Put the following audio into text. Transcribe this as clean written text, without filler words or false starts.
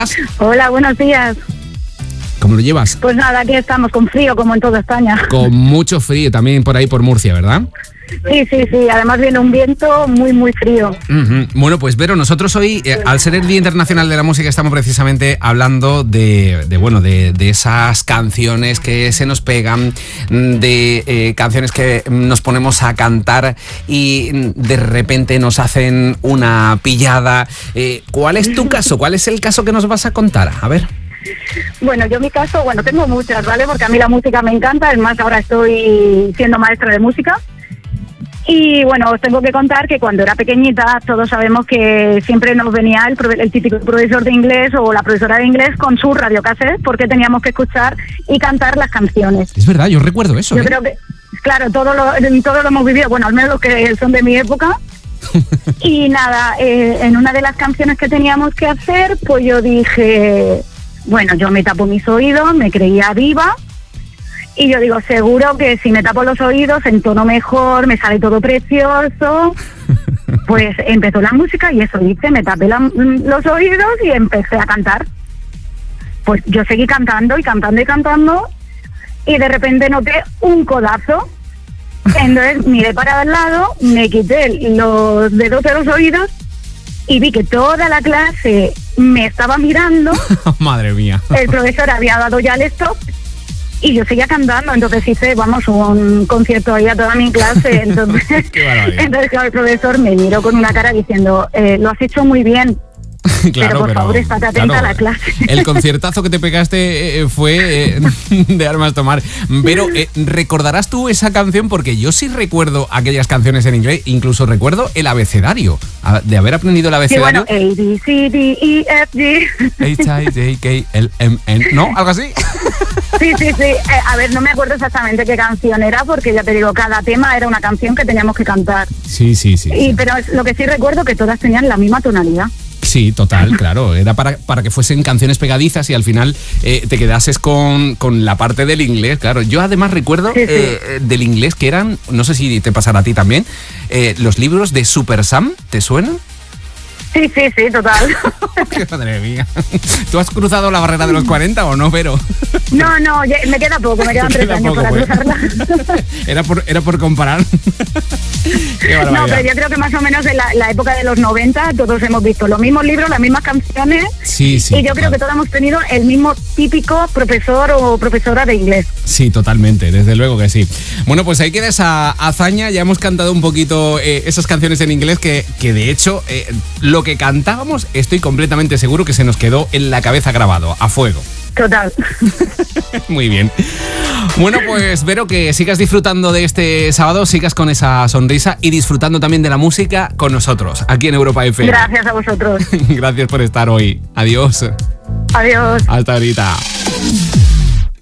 Hola, buenos días. ¿Cómo lo llevas? Pues nada, aquí estamos con frío como en toda España. Con mucho frío también por ahí por Murcia, ¿verdad? Sí, además viene un viento muy, muy frío. Bueno, pues Vero, nosotros hoy, al ser el Día Internacional de la Música, estamos precisamente hablando de esas canciones que se nos pegan, de canciones que nos ponemos a cantar y de repente nos hacen una pillada. ¿Cuál es tu caso? ¿Cuál es el caso que nos vas a contar? A ver. Bueno, yo mi caso, tengo muchas, ¿vale? Porque a mí la música me encanta, además ahora estoy siendo maestra de música. Y bueno, os tengo que contar que cuando era pequeñita todos sabemos que siempre nos venía el típico profesor de inglés o la profesora de inglés con su radiocassette porque teníamos que escuchar y cantar las canciones. Es verdad, yo recuerdo eso. Yo creo que, claro, todo lo hemos vivido, bueno, al menos los que son de mi época. Y nada, en una de las canciones que teníamos que hacer, pues yo dije, bueno, yo me tapo mis oídos, me creía viva. Y yo digo, seguro que si me tapo los oídos, entono mejor, me sale todo precioso. Pues empezó la música y eso hice, me tapé los oídos y empecé a cantar. Pues yo seguí cantando y cantando y cantando y de repente noté un codazo. Entonces miré para el lado, me quité los dedos de los oídos y vi que toda la clase me estaba mirando. Madre mía. El profesor había dado ya el stop. Y yo seguía cantando, entonces hice, un concierto ahí a toda mi clase. Entonces, entonces claro, el profesor me miró con una cara diciendo, lo has hecho muy bien. Claro, pero por favor, estate atenta a la clase. El conciertazo que te pegaste fue de armas tomar. Pero, ¿recordarás tú esa canción? Porque yo sí recuerdo aquellas canciones en inglés, incluso recuerdo el abecedario, de haber aprendido el abecedario. Sí, bueno, A, B, C, D, E, F, G. H, I, J, K, L, M, N, ¿no? ¿Algo así? Sí. A ver, no me acuerdo exactamente qué canción era, porque ya te digo, cada tema era una canción que teníamos que cantar. Sí. Pero lo que sí recuerdo que todas tenían la misma tonalidad. Sí, total, claro. Era para que fuesen canciones pegadizas y al final te quedases con la parte del inglés, claro. Yo además recuerdo del inglés que eran, no sé si te pasará a ti también, los libros de Super Sam, ¿te suenan? Sí, total. Madre mía. ¿Tú has cruzado la barrera de los 40 o no, Vero? No, me queda poco, me quedan 3 años para cruzarla. Era por comparar. No, pero yo creo que más o menos en la época de los 90 todos hemos visto los mismos libros, las mismas canciones. Sí. Y yo creo que todos hemos tenido el mismo típico profesor o profesora de inglés. Sí, totalmente, desde luego que sí. Bueno, pues ahí queda esa hazaña. Ya hemos cantado un poquito esas canciones en inglés que de hecho lo que cantábamos estoy completamente seguro que se nos quedó en la cabeza grabado, a fuego. Total. Muy bien. Bueno, pues Vero, que sigas disfrutando de este sábado, sigas con esa sonrisa y disfrutando también de la música con nosotros, aquí en Europa FM. Gracias a vosotros. Gracias por estar hoy. Adiós. Adiós. Hasta ahorita.